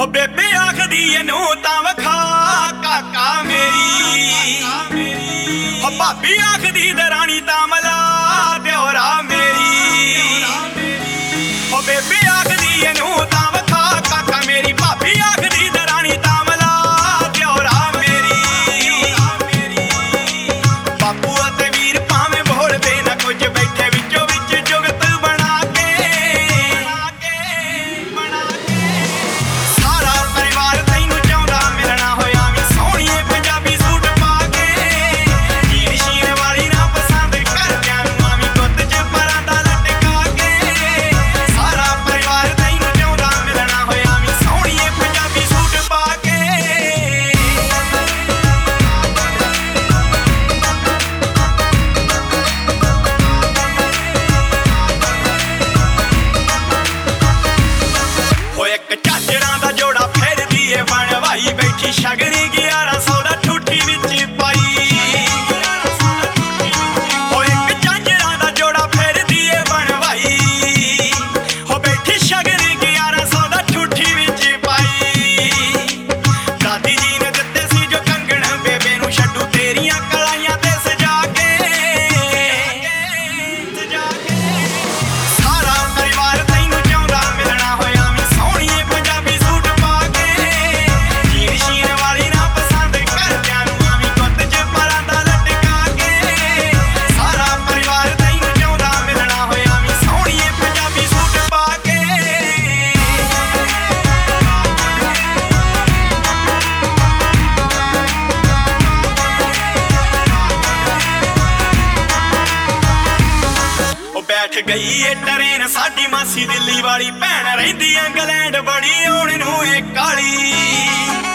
ਹੋ ਬੇਬੇ ਆਖਦੀ ਇਹਨੂੰ ਤਾਂ ਵਖਾ ਕਾਕਾ ਮੇਰੀ, ਹੋ ਭਾਬੀ ਆਖਦੀ ਦਰਾਣੀ ਤਾਂ ਮਲਾ ਦਿਓਰਾ ਮੇਰੀ, ਹੋ ਬੇਬੇ ਆਖਦੀ ਇਹਨੂੰ ਤਾਂ ਵਖਾ ਕਾਕਾ ਮੇਰੀ, ਭਾਬੀ ਆਖਦੀ ਦਰਾਣੀ ਤਾਂ ਮਲਾ ਦਿਓਰਾ ਮੇਰੀ। ਬਾਪੂ ਅਤੇ ਵੀਰ ਭਾਵੇਂ ਬੋਲਦੇ ਨਾ ਕੁਝ, ਬੈਠੇ ਵਿੱਚੋਂ ਵਿੱਚ ਜੁਗਤ ਬਣਾ ਕੇ ਸਾਰਾ ਪਰਿਵਾਰ ਤੈਨੂੰ ਚਾਹੁੰਦਾ ਮਿਲਣਾ ਹੋਇਆ ਵੀ ਸੋਹਣੀਏ ਪੰਜਾਬੀ ਸੂਟ ਪਾ ਕੇ, ਹੀਰ ਸ਼ੀਰ ਵਾਲੀ ਨਾ ਪਸੰਦ ਕਰਦਿਆਂ ਨੂੰ ਆਵੀਂ ਗੁੱਤ 'ਚ ਪਰਾਂ ਦਾ ਲਟਕਾ ਕੇ, ਸਾਰਾ ਪਰਿਵਾਰ ਤੈਨੂੰ ਚਾਹੁੰਦਾ ਮਿਲਣਾ ਹੋਇਆ ਵੀ ਸੋਹਣੀਏ ਪੰਜਾਬੀ ਸੂਟ ਪਾ ਕੇ। ਹੋ ਇੱਕ ਝਾਂਜਰਾਂ ਦਾ ਜੋੜਾ ਫੇਰਦੀ ਏ ਬਣਵਾਈ, ਬੈਠੀ ਸ਼ਗਨੀ 1100 ਦਾ ਠੂਠੀ ਵਿੱਚ ਪਾਈ। ਹੋ ਇੱਕ ਝਾਂਜਰਾਂ ਦਾ ਜੋੜਾ ਫੇਰਦੀ ਏ ਬਣਵਾਈ, ਹੋ ਬੈਠੀ ਸ਼ਗਨੀ 1100 ਦਾ ਠੂਠੀ ਵਿੱਚ ਪਾਈ। ਦਾਦੀ ਜੀ ਨੇ ਦਿੱਤੇ ਸੀ ਜੋ ਕੰਗਣ ਬੇਬੇ ਨੂੰ ਛੱਡੂ ਤੇਰੀਆਂ ਕਲਾਈਆਂ ਤੇ ਸਜਾ ਕੇ, ਸਾਰਾ ਪਰਿਵਾਰ ਤੈਨੂੰ ਚਾਹੁੰਦਾ ਮਿਲਣਾ ਹੋਇਆ ਵੀ ਸੋਹਣੀਏ ਪੰਜਾਬੀ ਸੂਟ ਪਾ ਕੇ, ਹੀਰ ਸ਼ੀਰ ਵਾਲੀ ਨਾ ਪਸੰਦ ਕਰਦਿਆਂ ਨੂੰ ਆਵੀਂ ਗੁੱਤ 'ਚ ਪਰਾਂ ਦਾ ਲਟਕਾ ਕੇ, ਸਾਰਾ ਪਰਿਵਾਰ ਤੈਨੂੰ ਚਾਹੁੰਦਾ ਮਿਲਣਾ ਹੋਇਆ ਵੀ ਸੋਹਣੀਏ ਪੰਜਾਬੀ ਸੂਟ ਪਾ ਕੇ। ਉਹ ਬੈਠ ਗਈ ਏ ਟਰੇਨ ਸਾਡੀ ਮਾਸੀ ਦਿੱਲੀ ਵਾਲੀ, ਭੈਣ ਰਹਿੰਦੀ ਇੰਗਲੈਂਡ ਬੜੀ ਆਉਣ ਨੂੰ ਏ ਕਾਲੀ।